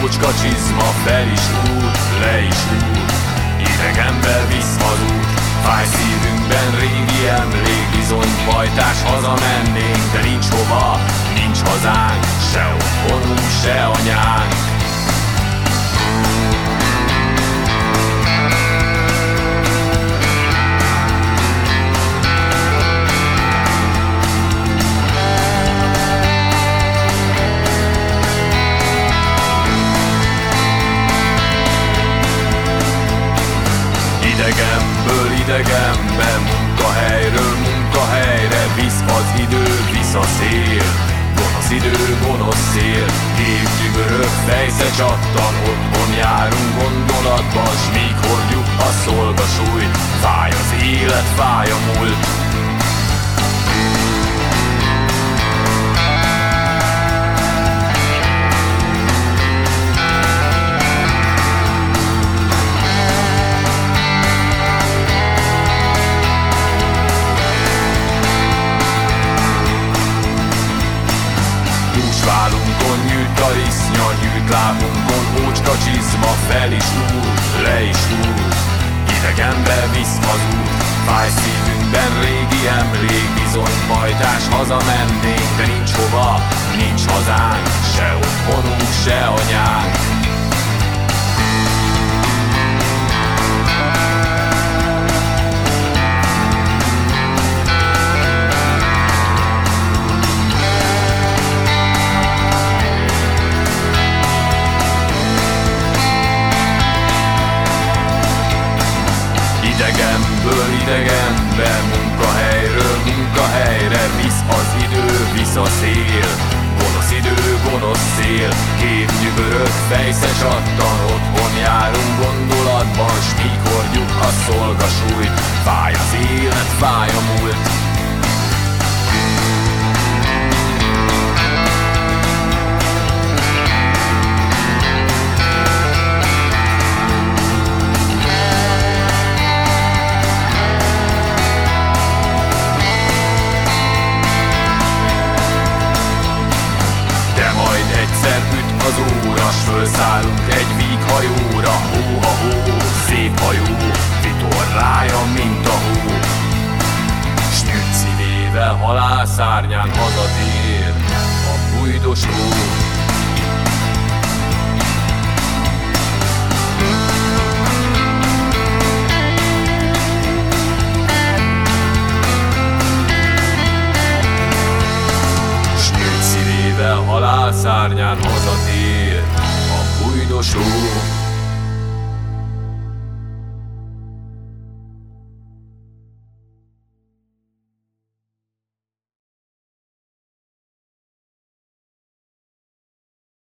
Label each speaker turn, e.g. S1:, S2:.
S1: ócska csizma, fel is úr, le is úr, idegenbe visz hazud. Fáj szívünkben régi emlék, bizony pajtás, hazamennénk, de nincs hova, nincs hazánk, se otthonunk, se anyánk. Idegenből idegenbe, munkahelyről munkahelyre, visz az idő, visz a szél. Gonosz idő, gonosz szél, képnyűgörög, fejsze csattan, otthon járunk gondolatban, s míg hordjuk a szolgasúlyt, fáj az élet, fáj a múlt. Válunkon nyűjt a isznya, nyűjt lábunkon ócska csizma, fel is úr, le is úr, idegenbe visz hazud. Fáj szívünkben régi emlék, bizony pajtás, hazamennénk, de nincs hova, nincs hazánk, se otthonunk, se anyánk. Idegenből idegenbe, munkahelyről munkahelyre, visz az idő, visz a szél. Gonosz idő, gonosz szél, képnyűgörög, fejsze csattan, otthon járunk gondolatban, s míg hordjuk a szolgasúlyt, fáj az élet, fáj a múlt. Egyszer üt az óra, s fölszállunk egy víghajóra, hó, szép hajó, vitorlája, mint a hó. S nyűjt szívével halálszárnyán hazatér a bújdos hó. Halálszárnyán hazatér